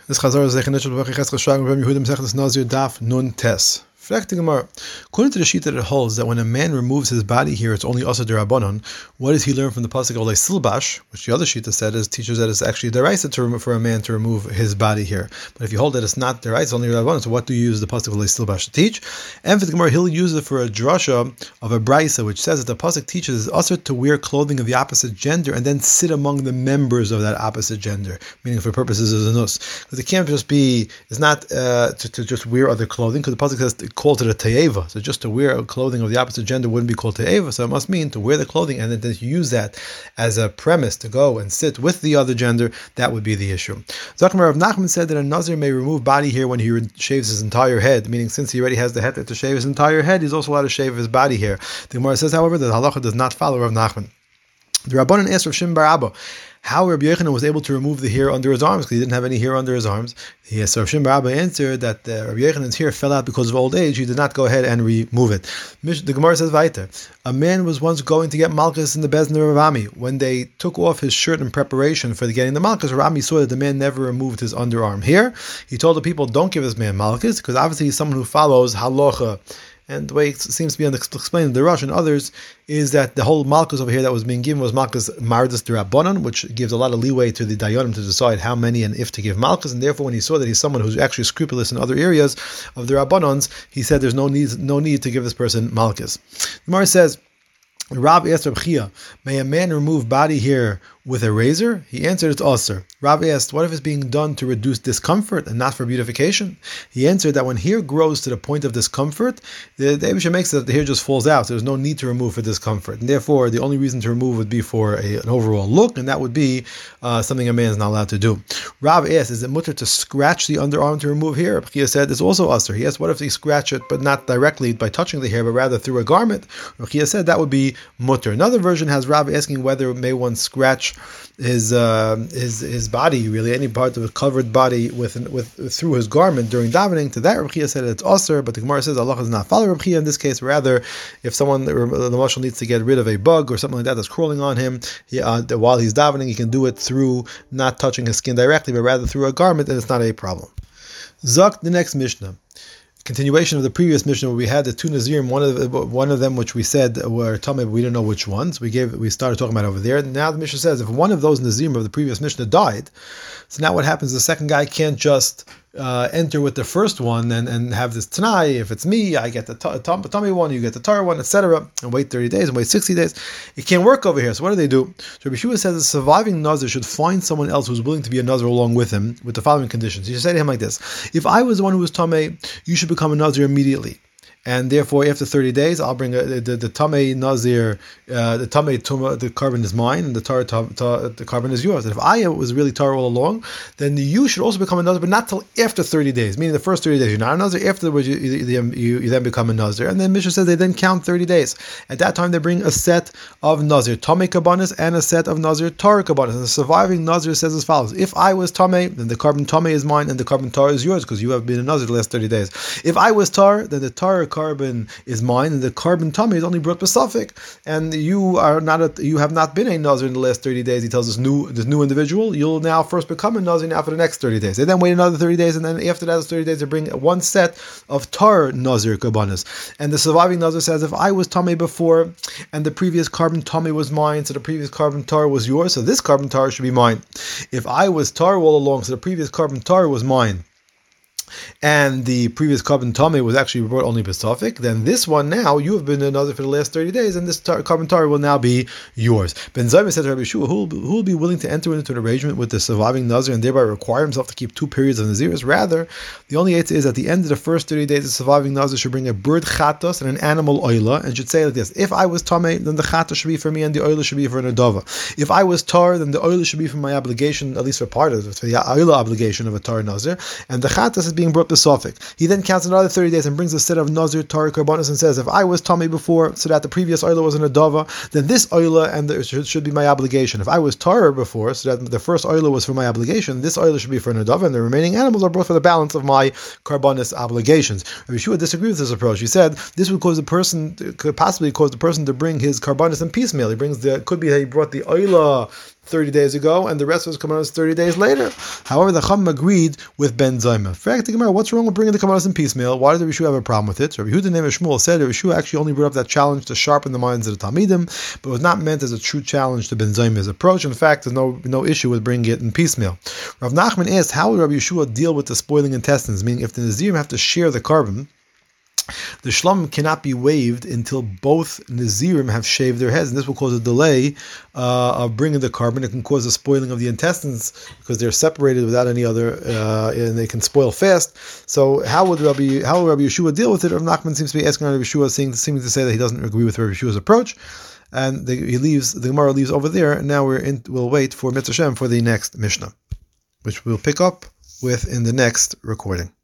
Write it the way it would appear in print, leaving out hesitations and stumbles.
This Chazar is Zechanishal B'Vachich Ches Chashvag Reb Yehuda Mesechtes Nazir Daf Nun Tes. According to the Shita that holds that when a man removes his body here, it's only Asa D'Rabbanan. What does he learn from the pasuk of Silbash, which the other Shita said teaches that it's actually deraisa for a man to remove his body here. But if you hold that it's not deraisa, it's only Rabbanan, so what do you use the pasuk of Silbash to teach? And for the Gemara, he'll use it for a drasha of a brisa, which says that the pasuk teaches Asa to wear clothing of the opposite gender and then sit among the members of that opposite gender, meaning for purposes of the nus. Because it can't just be, it's not to just wear other clothing, because the pasuk says called it a te'eva. So just to wear clothing of the opposite gender wouldn't be called te'eva. So it must mean to wear the clothing and then to use that as a premise to go and sit with the other gender. That would be the issue. Zakmar Rav Nachman said that a nazir may remove body hair when he shaves his entire head, meaning since he already has the head to shave his entire head, he's also allowed to shave his body hair. The Gemara says, however, that halacha does not follow Rav Nachman. The Rabbanan asked Rav Shimon bar Abba how Rabbi Yochanan was able to remove the hair under his arms, because he didn't have any hair under his arms. So Rav Shimon bar Abba answered that Rabbi Yochanan's hair fell out because of old age. He did not go ahead and remove it. The Gemara says, Vaiter, a man was once going to get malchus in the Beis Din of Rav Ami. When they took off his shirt in preparation for getting the malchus, Rav Ami saw that the man never removed his underarm hair. He told the people, don't give this man malchus, because obviously he's someone who follows halacha. And the way it seems to be explained in the Rush and others is that the whole malchus over here that was being given was malchus mardus d'Rabbanan, which gives a lot of leeway to the dayanim to decide how many and if to give malchus. And therefore, when he saw that he's someone who's actually scrupulous in other areas of the Rabbanans, he said there's no need to give this person malchus. The Gemara says, Rav asked Reb Chia, may a man remove body hair with a razor? He answered, it's usher. Rav asked, what if it's being done to reduce discomfort and not for beautification? He answered that when hair grows to the point of discomfort, the Eibusha makes it that the hair just falls out, so there's no need to remove for discomfort. And therefore, the only reason to remove would be for an overall look, and that would be something a man is not allowed to do. Rav asked, is it mutter to scratch the underarm to remove hair? Reb Chia said, it's also usher. He asked, what if they scratch it, but not directly by touching the hair, but rather through a garment? Reb Chia said, that would be mutter. Another version has Rav asking whether may one scratch his body, really any part of a covered body with through his garment during davening. To that, Reb Chia said it's usher, but the Gemara says Allah does not follow Reb Chia in this case. Rather, if someone the mashal needs to get rid of a bug or something like that that's crawling on him, while he's davening, he can do it through not touching his skin directly, but rather through a garment, and it's not a problem. Zok, the next Mishnah. Continuation of the previous Mishnah, where we had the two Nazirim, one of them which we said were Tameh, but we didn't know which ones. We started talking about over there. Now the Mishnah says if one of those Nazirim of the previous Mishnah died, so now what happens? The second guy can't just enter with the first one and have this Tanai. If it's me, I get the tummy one, you get the tar one, etc. And wait 30 days and wait 60 days. It can't work over here. So what do? So Rabbi Shua says the surviving Nazir should find someone else who's willing to be a Nazir along with him with the following conditions. You should say to him like this: if I was the one who was Tameh, you should become a Nazir immediately. And therefore, after 30 days, I'll bring the Tameh Nazir, the Tameh Tumah, the carbon is mine, and the carbon is yours. And if I was really Tar all along, then you should also become a Nazir, but not till after 30 days. Meaning the first 30 days you're not a Nazir, afterwards you then become a Nazir. And then Mishnah says they then count 30 days. At that time, they bring a set of Nazir Tameh Kabbanis and a set of Nazir Tar Kabbanis. And the surviving Nazir says as follows: if I was Tameh, then the carbon Tameh is mine, and the carbon Tar is yours, because you have been a Nazir the last 30 days. If I was Tar, then the Tar carbon is mine, and the carbon tummy is only brought besafik, and you have not been a Nazir in the last 30 days. He tells this new individual, you'll now first become a Nazir now for the next 30 days. They then wait another 30 days, and then after those 30 days they bring one set of tar Nazir Kabbanis. And the surviving Nazir says, if I was Tameh before, and the previous carbon Tameh was mine, so the previous carbon tar was yours, so this carbon tar should be mine. If I was tar all along, so the previous carbon tar was mine, and the previous carbon Tameh was actually brought only Pesafik, then this one now, you have been another for the last 30 days, and this carbon tar will now be yours. Ben Zayim said to Rabbi Shua, who will be willing to enter into an arrangement with the surviving Nazir and thereby require himself to keep 2 periods of Naziris? Rather, the only answer is at the end of the first 30 days, the surviving Nazir should bring a bird chatos and an animal oila, and should say like this: if I was Tameh, then the chatos should be for me, and the oila should be for an adava. If I was tar, then the oila should be for my obligation, at least for part of it, for the oila obligation of a tar Nazir, and the chatos is being brought to Suffolk. He then counts another 30 days and brings a set of Nazir Tar Karbanis and says, if I was Tameh before, so that the previous Oila was an Adava, then this Oila should be my obligation. If I was Tar before, so that the first Oila was for my obligation, this Oila should be for an Adava, and the remaining animals are brought for the balance of my Karbanis obligations. Rabbi Shua disagreed with this approach. He said this would could possibly cause the person to bring his Karbanis in piecemeal. He brought the Oila 30 days ago, and the rest of his Kamanos 30 days later. However, the Chacham agreed with Ben Zayma. What's wrong with bringing the Kamanos in piecemeal? Why did Rabbi Yeshua have a problem with it? Rabbi Yehuda named Shmuel said Rabbi Yeshua actually only brought up that challenge to sharpen the minds of the Talmidim, but it was not meant as a true challenge to Ben Zayma's approach. In fact, there's no issue with bringing it in piecemeal. Rav Nachman asked, how would Rabbi Yeshua deal with the spoiling intestines? Meaning, if the Nazirim have to share the carbon, the shlamim cannot be waived until both Nazirim have shaved their heads, and this will cause a delay of bringing the carbon. It can cause a spoiling of the intestines because they're separated without any other, and they can spoil fast. So how would Rabbi Yeshua deal with it? Rav Nachman seems to be asking Rabbi Yeshua, seeming to say that he doesn't agree with Rabbi Yeshua's approach, and the Gemara leaves over there. And now we'll wait for Mitzvah Shem for the next Mishnah, which we'll pick up with in the next recording.